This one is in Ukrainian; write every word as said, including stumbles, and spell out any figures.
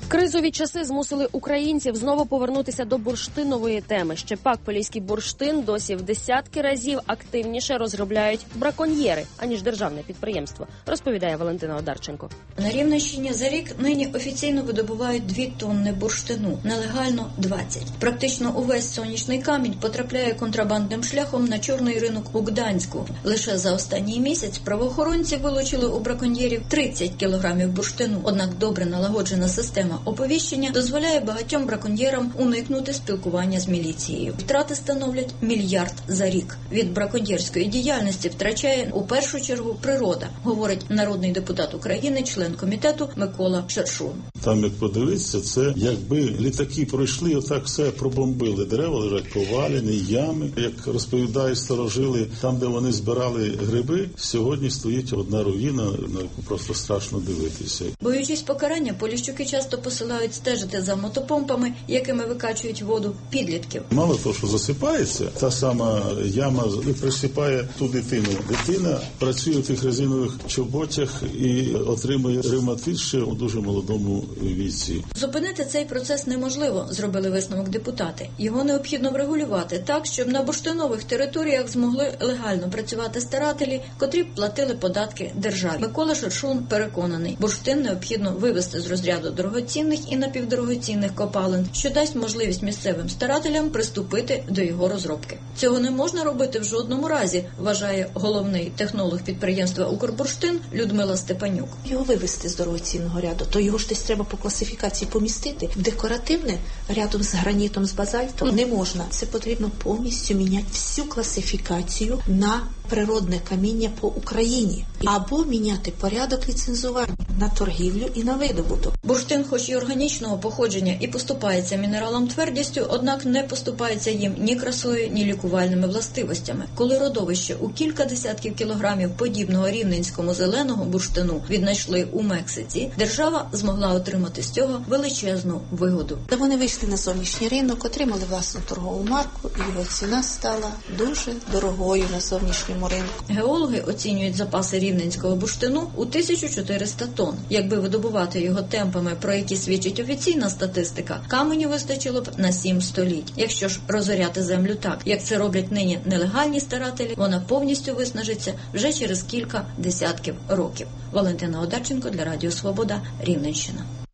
Кризові часи змусили українців знову повернутися до бурштинової теми. Щепак поліський бурштин досі в десятки разів активніше розробляють браконьєри, аніж державне підприємство, розповідає Валентина Одарченко. На Рівненщині за рік нині офіційно видобувають дві тонни бурштину, нелегально – двадцять. Практично увесь сонячний камінь потрапляє контрабандним шляхом на чорний ринок у Гданську. Лише за останній місяць правоохоронці вилучили у браконьєрів тридцять кілограмів бурштину. Однак добре налагоджена система оповіщення дозволяє багатьом браконьєрам уникнути спілкування з міліцією. Втрати становлять мільярд за рік. Від браконьєрської діяльності втрачає у першу чергу природа, говорить народний депутат України, член комітету Микола Шершун. Там, як подивитися, це якби літаки пройшли, отак все пробомбили. Дерева лежать повалені, ями. Як розповідають старожили, там, де вони збирали гриби, сьогодні стоїть одна руїна, на яку просто страшно дивитися. Боючись покарання, поліщуки часто посилають стежити за мотопомпами, якими викачують воду підлітків. Мало того, що засипається, та сама яма присипає ту дитину. Дитина працює в тих резинових чоботях і отримує ревматит ще у дуже молодому віці. Зупинити цей процес неможливо, зробили висновок депутати. Його необхідно врегулювати так, щоб на бурштинових територіях змогли легально працювати старателі, котрі б платили податки державі. Микола Шершун переконаний, бурштин необхідно вивести з розряду дорогоцінних і напівдорогоцінних копалин, що дасть можливість місцевим старателям приступити до його розробки. Цього не можна робити в жодному разі, вважає головний технолог підприємства «Укрбурштин» Людмила Степанюк. Його вивести з дорогоцінного ряду, то його ж десь треба по класифікації помістити. Декоративне рядом з гранітом, з базальтом не можна. Це потрібно повністю міняти всю класифікацію на природне каміння по Україні. Або міняти порядок ліцензування на торгівлю і на видобуток. Бурштин, хоч і органічного походження, і поступається мінералам твердістю, однак не поступається їм ні красою, ні лікувальними властивостями. Коли родовище у кілька десятків кілограмів подібного рівненському зеленого бурштину віднайшли у Мексиці, держава змогла отримати з цього величезну вигоду. Та вони вийшли на зовнішній ринок, отримали власну торгову марку, і його ціна стала дуже дорогою на зовнішньому ринку. Геологи оцінюють запаси рівненського бурштину у тисячу чотириста тонн. Якби видобувати його темпами, про які свідчить офіційна статистика, каменю вистачило б на сім століть. Якщо ж розоряти землю так, як це роблять нині нелегальні старателі, вона повністю виснажиться вже через кілька десятків років. Валентина Одарченко для Радіо Свобода, Рівненщина.